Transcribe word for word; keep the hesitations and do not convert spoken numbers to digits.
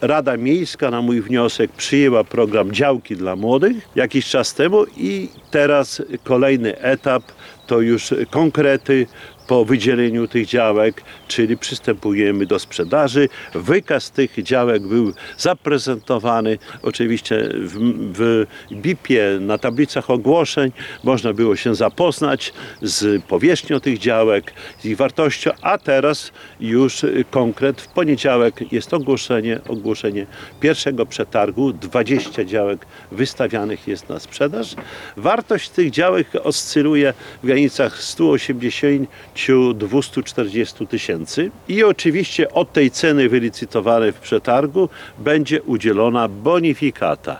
Rada Miejska na mój wniosek przyjęła program Działki dla Młodych jakiś czas temu i teraz kolejny etap to już konkrety po wydzieleniu tych działek, czyli przystępujemy do sprzedaży. Wykaz tych działek był zaprezentowany oczywiście w, w B I P-ie, na tablicach ogłoszeń. Można było się zapoznać z powierzchnią tych działek, z ich wartością, a teraz już konkret. W poniedziałek jest ogłoszenie, ogłoszenie pierwszego przetargu. dwadzieścia działek wystawianych jest na sprzedaż. Wartość tych działek oscyluje w granicach stu osiemdziesięciu do dwustu czterdziestu tysięcy i oczywiście od tej ceny wylicytowanej w przetargu będzie udzielona bonifikata.